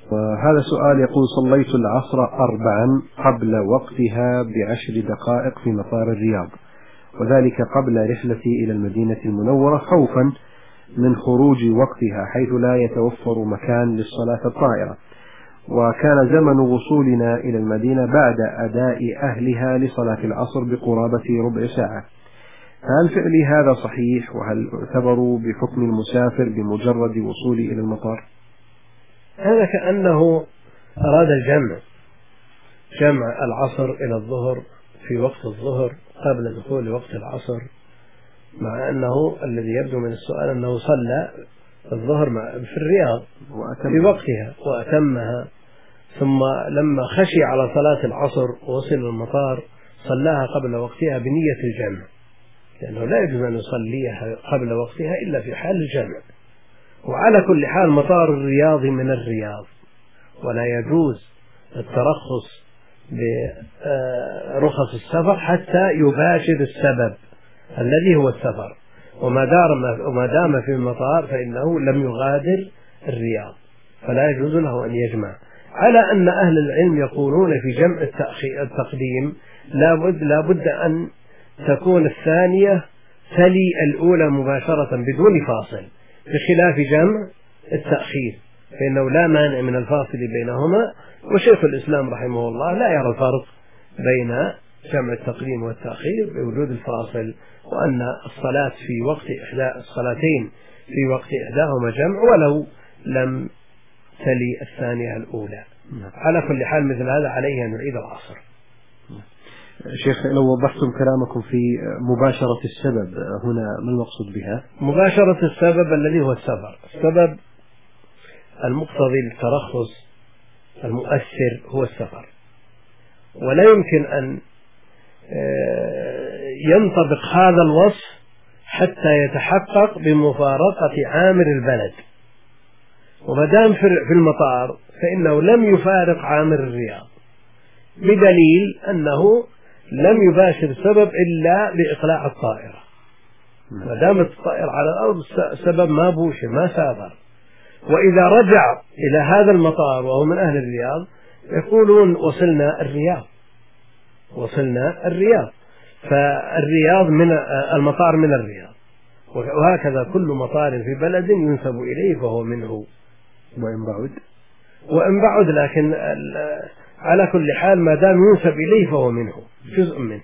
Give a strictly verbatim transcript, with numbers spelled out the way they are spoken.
وهذا سؤال يقول: صليت العصر أربعا قبل وقتها بعشر دقائق في مطار الرياض، وذلك قبل رحلتي إلى المدينة المنورة خوفا من خروج وقتها حيث لا يتوفر مكان للصلاة الطائرة، وكان زمن وصولنا إلى المدينة بعد أداء أهلها لصلاة العصر بقرابة ربع ساعة، هل فعلي هذا صحيح؟ وهل اعتبروا بحكم المسافر بمجرد وصولي إلى المطار؟ هذا كأنه أراد الجمع، جمع العصر إلى الظهر في وقت الظهر قبل دخول وقت العصر، مع أنه الذي يبدو من السؤال أنه صلى الظهر في الرياض في وقتها وأتمها، ثم لما خشي على صلاة العصر ووصل المطار صلاها قبل وقتها بنية الجمع، لأنه لا يجوز أن يصليها قبل وقتها إلا في حال الجمع. وعلى كل حال مطار الرياض من الرياض، ولا يجوز الترخص برخص السفر حتى يباشر السبب الذي هو السفر، وما وما دام في المطار فإنه لم يغادر الرياض، فلا يجوز له أن يجمع. على أن أهل العلم يقولون في جمع التقديم لابد, لابد أن تكون الثانية تلي الأولى مباشرة بدون فاصل، بخلاف جمع التأخير فإنه لا مانع من الفاصل بينهما. وشيخ الإسلام رحمه الله لا يرى الفرق بين جمع التقديم والتأخير بوجود الفاصل، وأن الصلاة في وقت إحدى الصلاتين في وقت إحداهما جمع ولو لم تلي الثانية الأولى. على كل حال مثل هذا عليه أن نعيد العصر. شيخ، لو وضحتم كلامكم في مباشرة السبب هنا ما المقصود بها؟ مباشرة السبب الذي هو السفر، السبب المقتضي للترخص المؤثر هو السفر، ولا يمكن أن ينطبق هذا الوصف حتى يتحقق بمفارقة عامر البلد، ومدام في المطار فإنه لم يفارق عامر الرياض، بدليل أنه لم يباشر سبب إلا بإقلاع الطائرة، مدام الطائرة على الأرض سبب ما بوش ما سافر. وإذا رجع إلى هذا المطار وهو من أهل الرياض يقولون وصلنا الرياض وصلنا الرياض فالرياض من المطار من الرياض، وهكذا كل مطار في بلد ينسب إليه فهو منه وإن بعد وإن بعد لكن على كل حال ما دام ينسب إليه فهو منه جزء منه.